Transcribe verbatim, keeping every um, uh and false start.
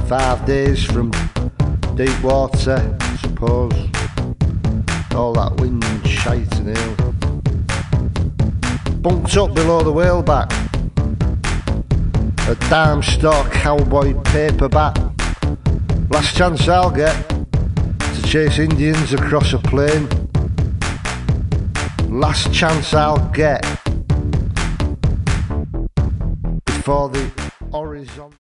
Five days from deep water, I suppose. All that wind and shite and hail. Bunked up below the whaleback. A Darmstadt cowboy paperback. Last chance I'll get to chase Indians across a plain. Last chance I'll get before the horizon.